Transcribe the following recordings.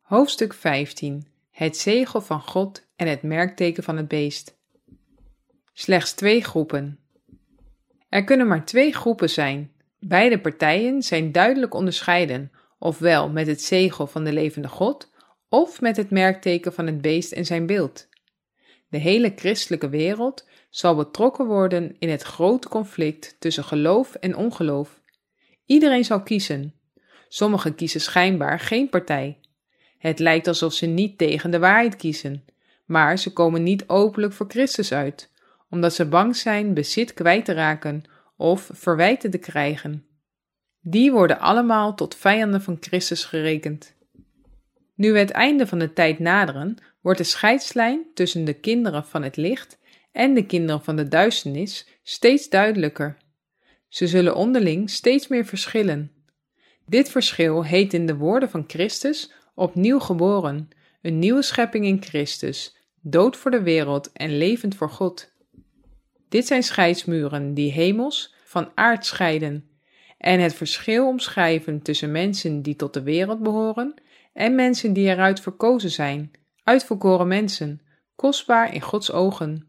Hoofdstuk 15. Het zegel van God en het merkteken van het beest. Slechts 2 groepen. Er kunnen maar 2 groepen zijn. Beide partijen zijn duidelijk onderscheiden, ofwel met het zegel van de levende God, of met het merkteken van het beest en zijn beeld. De hele christelijke wereld zal betrokken worden in het grote conflict tussen geloof en ongeloof. Iedereen zal kiezen. Sommigen kiezen schijnbaar geen partij. Het lijkt alsof ze niet tegen de waarheid kiezen, maar ze komen niet openlijk voor Christus uit, omdat ze bang zijn bezit kwijt te raken of verwijten te krijgen. Die worden allemaal tot vijanden van Christus gerekend. Nu we het einde van de tijd naderen, wordt de scheidslijn tussen de kinderen van het licht en de kinderen van de duisternis steeds duidelijker. Ze zullen onderling steeds meer verschillen. Dit verschil heet in de woorden van Christus opnieuw geboren, een nieuwe schepping in Christus, dood voor de wereld en levend voor God. Dit zijn scheidsmuren die hemels van aard scheiden en het verschil omschrijven tussen mensen die tot de wereld behoren en mensen die eruit verkozen zijn, uitverkoren mensen, kostbaar in Gods ogen.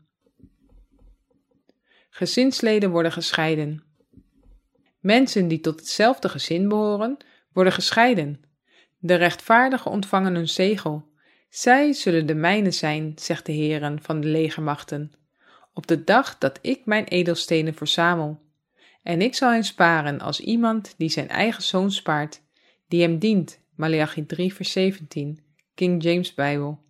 Gezinsleden worden gescheiden. Mensen die tot hetzelfde gezin behoren, worden gescheiden. De rechtvaardigen ontvangen hun zegel. Zij zullen de mijne zijn, zegt de Heere van de legermachten, op de dag dat ik mijn edelstenen verzamel. En ik zal hen sparen als iemand die zijn eigen zoon spaart, die hem dient. Maleachi 3 vers 17, King James Bijbel.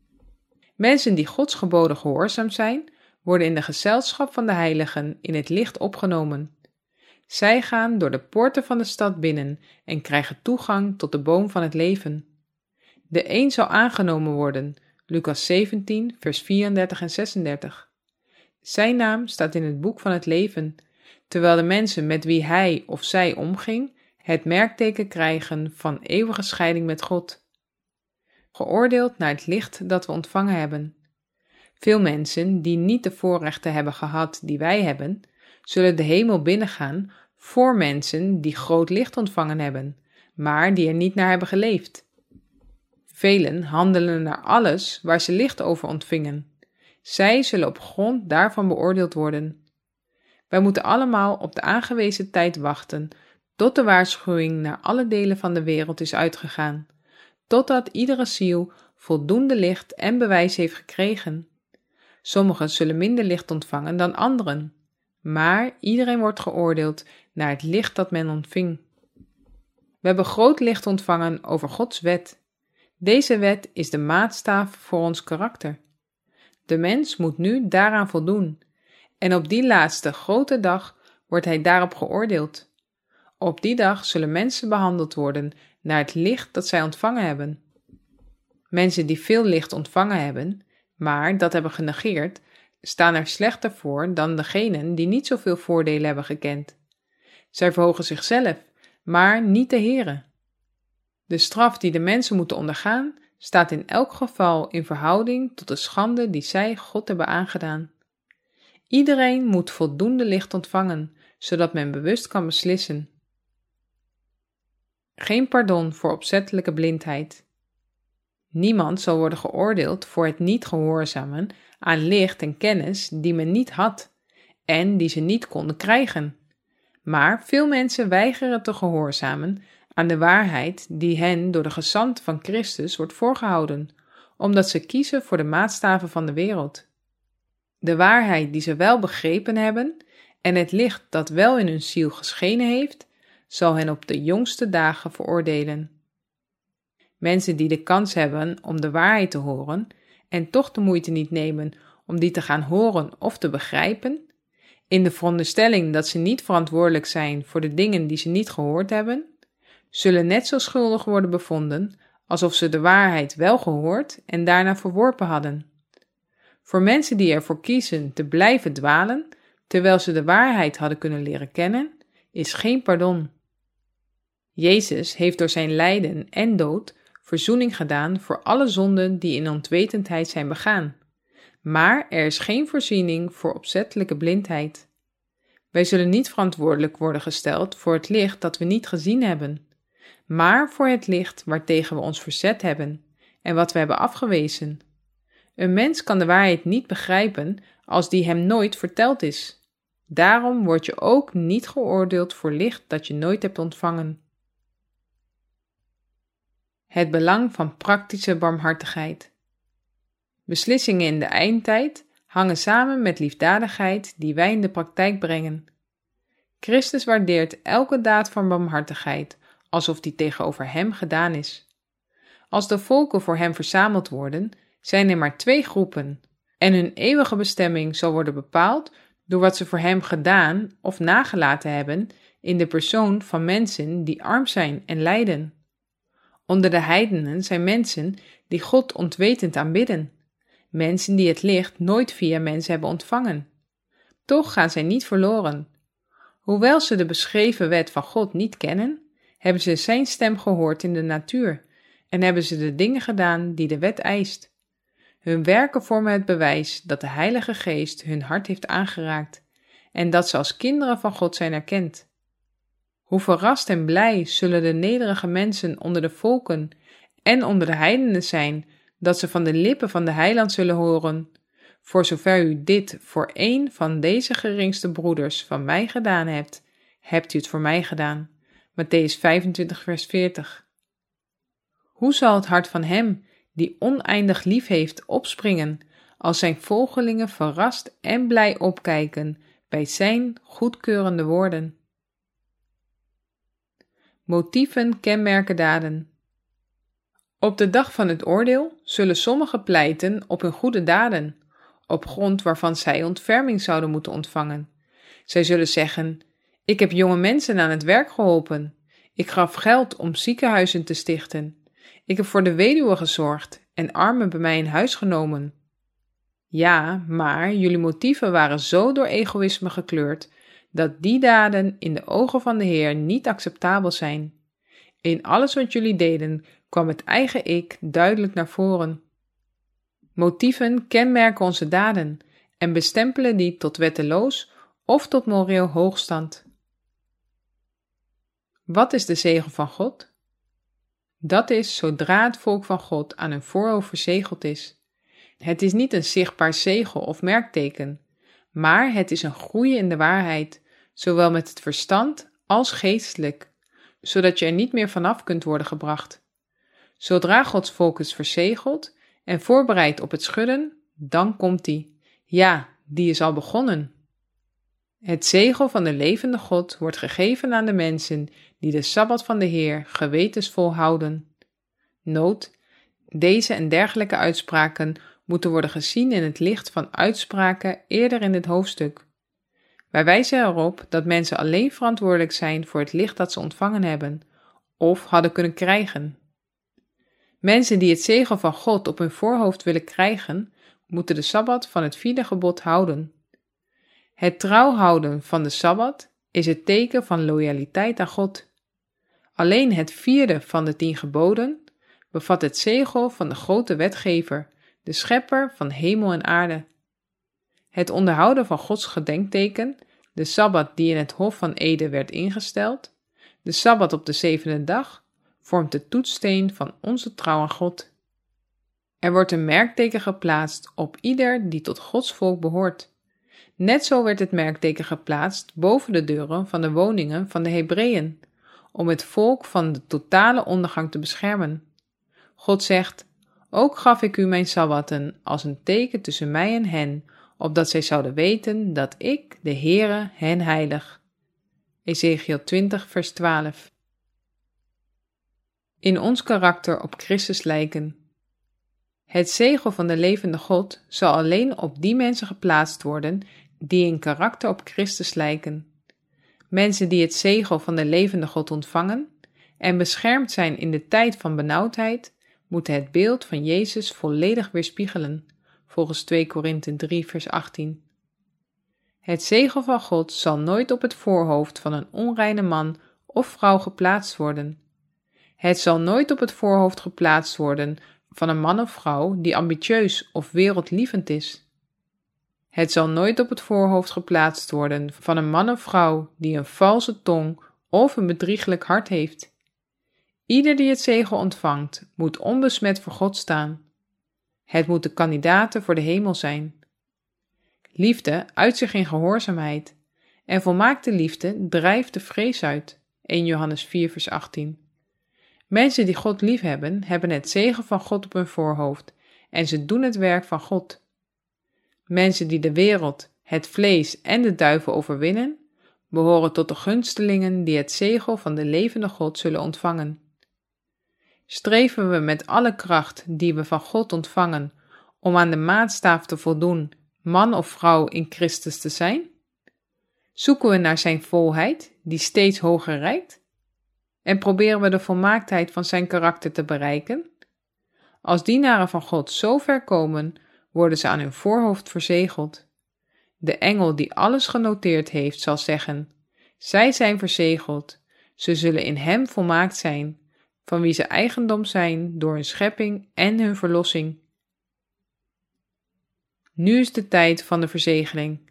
Mensen die Gods geboden gehoorzaam zijn, worden in de gezelschap van de heiligen in het licht opgenomen. Zij gaan door de poorten van de stad binnen en krijgen toegang tot de boom van het leven. De een zal aangenomen worden, Lucas 17, vers 34 en 36. Zijn naam staat in het boek van het leven, terwijl de mensen met wie hij of zij omging, het merkteken krijgen van eeuwige scheiding met God. Geoordeeld naar het licht dat we ontvangen hebben. Veel mensen die niet de voorrechten hebben gehad die wij hebben, zullen de hemel binnengaan voor mensen die groot licht ontvangen hebben, maar die er niet naar hebben geleefd. Velen handelen naar alles waar ze licht over ontvingen. Zij zullen op grond daarvan beoordeeld worden. Wij moeten allemaal op de aangewezen tijd wachten, tot de waarschuwing naar alle delen van de wereld is uitgegaan, totdat iedere ziel voldoende licht en bewijs heeft gekregen. Sommigen zullen minder licht ontvangen dan anderen, maar iedereen wordt geoordeeld naar het licht dat men ontving. We hebben groot licht ontvangen over Gods wet. Deze wet is de maatstaf voor ons karakter. De mens moet nu daaraan voldoen, en op die laatste grote dag wordt hij daarop geoordeeld. Op die dag zullen mensen behandeld worden naar het licht dat zij ontvangen hebben. Mensen die veel licht ontvangen hebben, maar dat hebben genegeerd, staan er slechter voor dan degenen die niet zoveel voordelen hebben gekend. Zij verhogen zichzelf, maar niet de Heere. De straf die de mensen moeten ondergaan, staat in elk geval in verhouding tot de schande die zij God hebben aangedaan. Iedereen moet voldoende licht ontvangen, zodat men bewust kan beslissen. Geen pardon voor opzettelijke blindheid. Niemand zal worden geoordeeld voor het niet gehoorzamen aan licht en kennis die men niet had en die ze niet konden krijgen. Maar veel mensen weigeren te gehoorzamen aan de waarheid die hen door de gezant van Christus wordt voorgehouden, omdat ze kiezen voor de maatstaven van de wereld. De waarheid die ze wel begrepen hebben en het licht dat wel in hun ziel geschenen heeft, zal hen op de jongste dagen veroordelen. Mensen die de kans hebben om de waarheid te horen en toch de moeite niet nemen om die te gaan horen of te begrijpen, in de veronderstelling dat ze niet verantwoordelijk zijn voor de dingen die ze niet gehoord hebben, zullen net zo schuldig worden bevonden alsof ze de waarheid wel gehoord en daarna verworpen hadden. Voor mensen die ervoor kiezen te blijven dwalen, terwijl ze de waarheid hadden kunnen leren kennen, is geen pardon. Jezus heeft door zijn lijden en dood verzoening gedaan voor alle zonden die in onwetendheid zijn begaan. Maar er is geen voorziening voor opzettelijke blindheid. Wij zullen niet verantwoordelijk worden gesteld voor het licht dat we niet gezien hebben. maar voor het licht waartegen we ons verzet hebben en wat we hebben afgewezen. Een mens kan de waarheid niet begrijpen als die hem nooit verteld is. Daarom word je ook niet geoordeeld voor licht dat je nooit hebt ontvangen. Het belang van praktische barmhartigheid. Beslissingen in de eindtijd hangen samen met liefdadigheid die wij in de praktijk brengen. Christus waardeert elke daad van barmhartigheid, alsof die tegenover hem gedaan is. Als de volken voor hem verzameld worden, zijn er maar 2 groepen, en hun eeuwige bestemming zal worden bepaald door wat ze voor hem gedaan of nagelaten hebben in de persoon van mensen die arm zijn en lijden. Onder de heidenen zijn mensen die God ontwetend aanbidden, mensen die het licht nooit via mensen hebben ontvangen. Toch gaan zij niet verloren. Hoewel ze de beschreven wet van God niet kennen, hebben ze zijn stem gehoord in de natuur en hebben ze de dingen gedaan die de wet eist. Hun werken vormen het bewijs dat de Heilige Geest hun hart heeft aangeraakt en dat ze als kinderen van God zijn erkend. Hoe verrast en blij zullen de nederige mensen onder de volken en onder de heidenen zijn, dat ze van de lippen van de Heiland zullen horen: voor zover u dit voor één van deze geringste broeders van mij gedaan hebt, hebt u het voor mij gedaan. Mattheüs 25 vers 40. Hoe zal het hart van hem, die oneindig lief heeft, opspringen, als zijn volgelingen verrast en blij opkijken bij zijn goedkeurende woorden? Motieven kenmerken daden. Op de dag van het oordeel zullen sommigen pleiten op hun goede daden, op grond waarvan zij ontferming zouden moeten ontvangen. Zij zullen zeggen: ik heb jonge mensen aan het werk geholpen. Ik gaf geld om ziekenhuizen te stichten. Ik heb voor de weduwe gezorgd en armen bij mij in huis genomen. Ja, maar jullie motieven waren zo door egoïsme gekleurd, dat die daden in de ogen van de Heer niet acceptabel zijn. In alles wat jullie deden kwam het eigen ik duidelijk naar voren. Motieven kenmerken onze daden en bestempelen die tot wetteloos of tot moreel hoogstand. Wat is de zegel van God? Dat is zodra het volk van God aan hun voorhoofd verzegeld is. Het is niet een zichtbaar zegel of merkteken, maar het is een groei in de waarheid, zowel met het verstand als geestelijk, zodat je er niet meer vanaf kunt worden gebracht. Zodra Gods volk is verzegeld en voorbereid op het schudden, dan komt die. Ja, die is al begonnen. Het zegel van de levende God wordt gegeven aan de mensen die de Sabbat van de Heer gewetensvol houden. Noot: deze en dergelijke uitspraken moeten worden gezien in het licht van uitspraken eerder in dit hoofdstuk. Wij wijzen erop dat mensen alleen verantwoordelijk zijn voor het licht dat ze ontvangen hebben, of hadden kunnen krijgen. Mensen die het zegel van God op hun voorhoofd willen krijgen, moeten de Sabbat van het 4e gebod houden. Het trouw houden van de Sabbat is het teken van loyaliteit aan God. Alleen het 4e van de 10 geboden bevat het zegel van de grote wetgever, de schepper van hemel en aarde. Het onderhouden van Gods gedenkteken, de Sabbat die in het Hof van Eden werd ingesteld, de Sabbat op de 7e dag, vormt de toetssteen van onze trouw aan God. Er wordt een merkteken geplaatst op ieder die tot Gods volk behoort. Net zo werd het merkteken geplaatst boven de deuren van de woningen van de Hebreeën, om het volk van de totale ondergang te beschermen. God zegt: ook gaf ik u mijn sabbatten als een teken tussen mij en hen, opdat zij zouden weten dat ik, de Heere, hen heilig. Ezechiël 20 vers 12. In ons karakter op Christus lijken. Het zegel van de levende God zal alleen op die mensen geplaatst worden die in karakter op Christus lijken. Mensen die het zegel van de levende God ontvangen en beschermd zijn in de tijd van benauwdheid, moeten het beeld van Jezus volledig weerspiegelen, volgens 2 Korinthe 3 vers 18. Het zegel van God zal nooit op het voorhoofd van een onreine man of vrouw geplaatst worden. Het zal nooit op het voorhoofd geplaatst worden van een man of vrouw die ambitieus of wereldlievend is. Het zal nooit op het voorhoofd geplaatst worden van een man of vrouw die een valse tong of een bedrieglijk hart heeft. Ieder die het zegel ontvangt, moet onbesmet voor God staan. Het moet de kandidaten voor de hemel zijn. Liefde uit zich in gehoorzaamheid en volmaakte liefde drijft de vrees uit. 1 Johannes 4 vers 18. Mensen die God liefhebben, hebben het zegel van God op hun voorhoofd en ze doen het werk van God. Mensen die de wereld, het vlees en de duivel overwinnen, behoren tot de gunstelingen die het zegel van de levende God zullen ontvangen. Streven we met alle kracht die we van God ontvangen om aan de maatstaf te voldoen, man of vrouw in Christus te zijn? Zoeken we naar zijn volheid, die steeds hoger reikt? En proberen we de volmaaktheid van zijn karakter te bereiken? Als dienaren van God zo ver komen, worden ze aan hun voorhoofd verzegeld. De engel die alles genoteerd heeft, zal zeggen: zij zijn verzegeld, ze zullen in hem volmaakt zijn, van wie ze eigendom zijn door hun schepping en hun verlossing. Nu is de tijd van de verzegeling.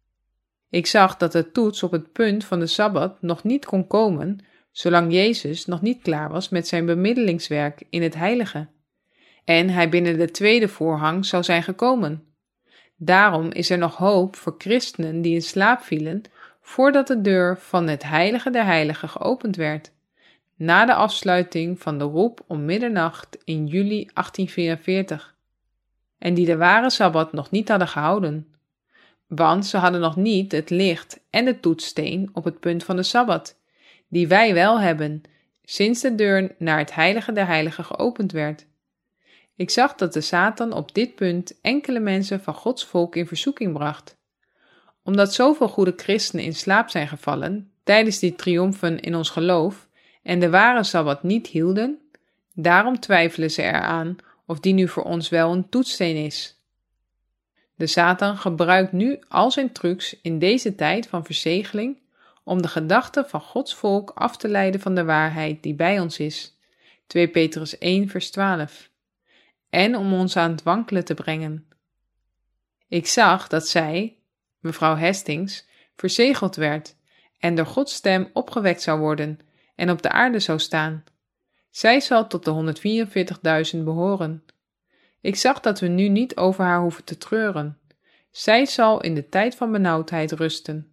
Ik zag dat de toets op het punt van de Sabbat nog niet kon komen, zolang Jezus nog niet klaar was met zijn bemiddelingswerk in het heilige, en hij binnen de tweede voorhang zou zijn gekomen. Daarom is er nog hoop voor christenen die in slaap vielen, voordat de deur van het heilige der heiligen geopend werd, na de afsluiting van de roep om middernacht in juli 1844, en die de ware Sabbat nog niet hadden gehouden, want ze hadden nog niet het licht en de toetssteen op het punt van de Sabbat, die wij wel hebben, sinds de deur naar het heilige der heiligen geopend werd. Ik zag dat de Satan op dit punt enkele mensen van Gods volk in verzoeking bracht. Omdat zoveel goede christenen in slaap zijn gevallen tijdens die triomfen in ons geloof en de ware Sabbat niet hielden, daarom twijfelen ze eraan of die nu voor ons wel een toetssteen is. De Satan gebruikt nu al zijn trucs in deze tijd van verzegeling om de gedachten van Gods volk af te leiden van de waarheid die bij ons is. 2 Petrus 1 vers 12. En om ons aan het wankelen te brengen. Ik zag dat zij, mevrouw Hastings, verzegeld werd en door Gods stem opgewekt zou worden en op de aarde zou staan. Zij zal tot de 144.000 behoren. Ik zag dat we nu niet over haar hoeven te treuren. Zij zal in de tijd van benauwdheid rusten.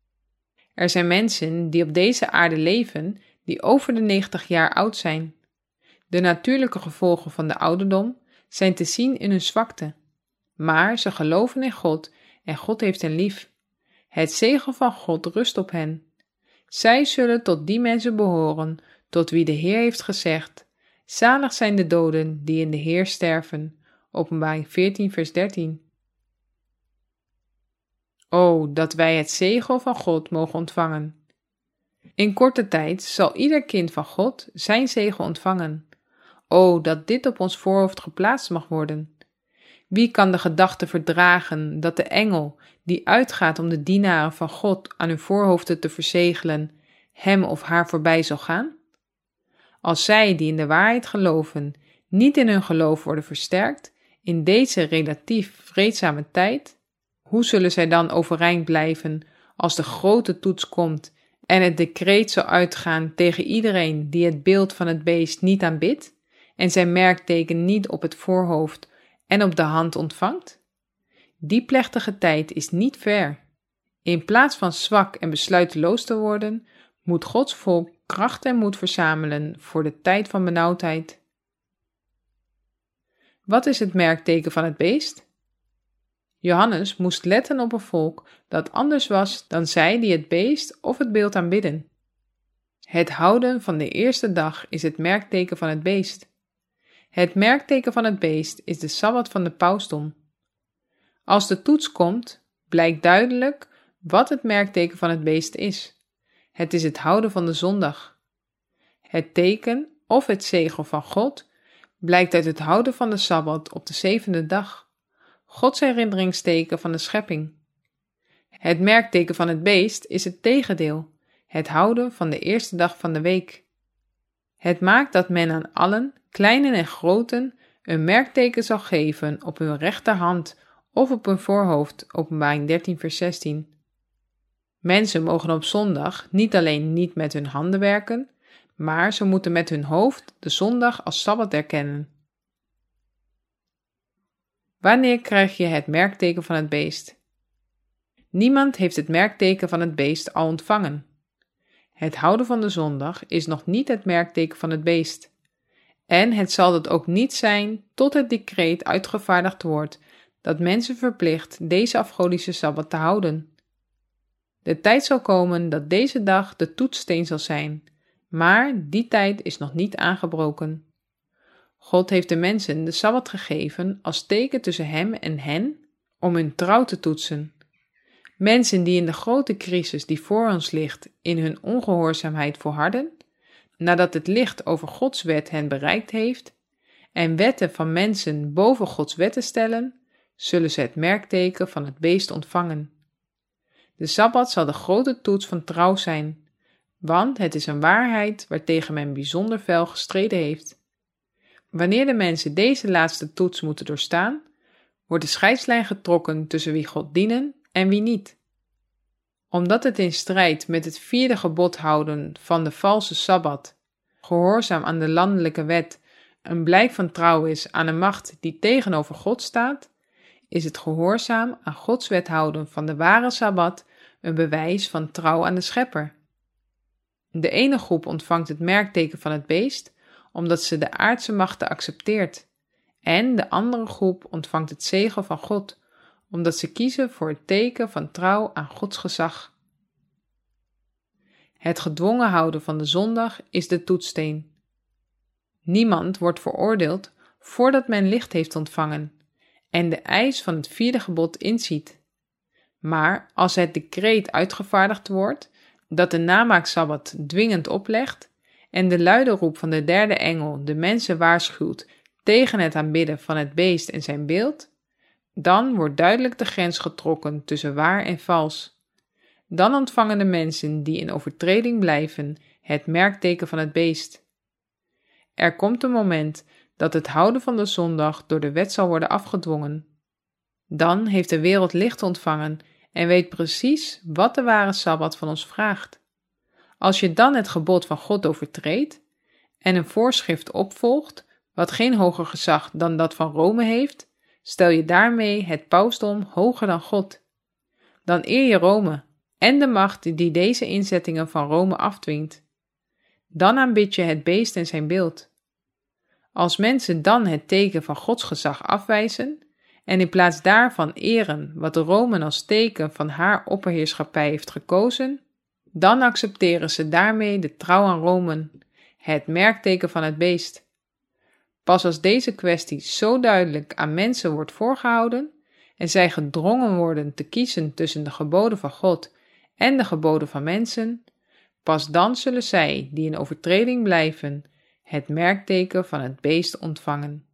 Er zijn mensen die op deze aarde leven die over de 90 jaar oud zijn. De natuurlijke gevolgen van de ouderdom zijn te zien in hun zwakte. Maar ze geloven in God en God heeft hen lief. Het zegel van God rust op hen. Zij zullen tot die mensen behoren, tot wie de Heer heeft gezegd: zalig zijn de doden die in de Heer sterven. Openbaring 14 vers 13. O, dat wij het zegel van God mogen ontvangen. In korte tijd zal ieder kind van God zijn zegel ontvangen. O, dat dit op ons voorhoofd geplaatst mag worden. Wie kan de gedachte verdragen dat de engel, die uitgaat om de dienaren van God aan hun voorhoofden te verzegelen, hem of haar voorbij zal gaan? Als zij die in de waarheid geloven, niet in hun geloof worden versterkt, in deze relatief vreedzame tijd, hoe zullen zij dan overeind blijven als de grote toets komt en het decreet zal uitgaan tegen iedereen die het beeld van het beest niet aanbidt en zijn merkteken niet op het voorhoofd en op de hand ontvangt? Die plechtige tijd is niet ver. In plaats van zwak en besluiteloos te worden, moet Gods volk kracht en moed verzamelen voor de tijd van benauwdheid. Wat is het merkteken van het beest? Johannes moest letten op een volk dat anders was dan zij die het beest of het beeld aanbidden. Het houden van de eerste dag is het merkteken van het beest. Het merkteken van het beest is de Sabbat van de pausdom. Als de toets komt, blijkt duidelijk wat het merkteken van het beest is. Het is het houden van de zondag. Het teken of het zegel van God blijkt uit het houden van de Sabbat op de 7e dag. Gods herinneringsteken van de schepping. Het merkteken van het beest is het tegendeel, het houden van de eerste dag van de week. Het maakt dat men aan allen, kleinen en groten, een merkteken zal geven op hun rechterhand of op hun voorhoofd, Openbaring 13 vers 16. Mensen mogen op zondag niet alleen niet met hun handen werken, maar ze moeten met hun hoofd de zondag als Sabbat erkennen. Wanneer krijg je het merkteken van het beest? Niemand heeft het merkteken van het beest al ontvangen. Het houden van de zondag is nog niet het merkteken van het beest. En het zal dat ook niet zijn tot het decreet uitgevaardigd wordt dat mensen verplicht deze afgodische Sabbat te houden. De tijd zal komen dat deze dag de toetssteen zal zijn, maar die tijd is nog niet aangebroken. God heeft de mensen de Sabbat gegeven als teken tussen hem en hen om hun trouw te toetsen. Mensen die in de grote crisis die voor ons ligt in hun ongehoorzaamheid volharden, nadat het licht over Gods wet hen bereikt heeft, en wetten van mensen boven Gods wetten stellen, zullen ze het merkteken van het beest ontvangen. De Sabbat zal de grote toets van trouw zijn, want het is een waarheid waartegen men bijzonder fel gestreden heeft. Wanneer de mensen deze laatste toets moeten doorstaan, wordt de scheidslijn getrokken tussen wie God dienen en wie niet. Omdat het in strijd met het 4e gebod houden van de valse Sabbat, gehoorzaam aan de landelijke wet, een blijk van trouw is aan een macht die tegenover God staat, is het gehoorzaam aan Gods wet houden van de ware Sabbat een bewijs van trouw aan de Schepper. De ene groep ontvangt het merkteken van het beest, omdat ze de aardse machten accepteert, en de andere groep ontvangt het zegel van God, omdat ze kiezen voor het teken van trouw aan Gods gezag. Het gedwongen houden van de zondag is de toetssteen. Niemand wordt veroordeeld voordat men licht heeft ontvangen en de eis van het 4e gebod inziet. Maar als het decreet uitgevaardigd wordt dat de namaaksabbat dwingend oplegt en de luide roep van de 3e engel de mensen waarschuwt tegen het aanbidden van het beest en zijn beeld, dan wordt duidelijk de grens getrokken tussen waar en vals. Dan ontvangen de mensen die in overtreding blijven het merkteken van het beest. Er komt een moment dat het houden van de zondag door de wet zal worden afgedwongen. Dan heeft de wereld licht ontvangen en weet precies wat de ware Sabbat van ons vraagt. Als je dan het gebod van God overtreedt en een voorschrift opvolgt, wat geen hoger gezag dan dat van Rome heeft, stel je daarmee het pausdom hoger dan God. Dan eer je Rome en de macht die deze inzettingen van Rome afdwingt. Dan aanbid je het beest en zijn beeld. Als mensen dan het teken van Gods gezag afwijzen en in plaats daarvan eren wat Rome als teken van haar opperheerschappij heeft gekozen, dan accepteren ze daarmee de trouw aan Rome, het merkteken van het beest. Pas als deze kwestie zo duidelijk aan mensen wordt voorgehouden en zij gedrongen worden te kiezen tussen de geboden van God en de geboden van mensen, pas dan zullen zij die in overtreding blijven het merkteken van het beest ontvangen.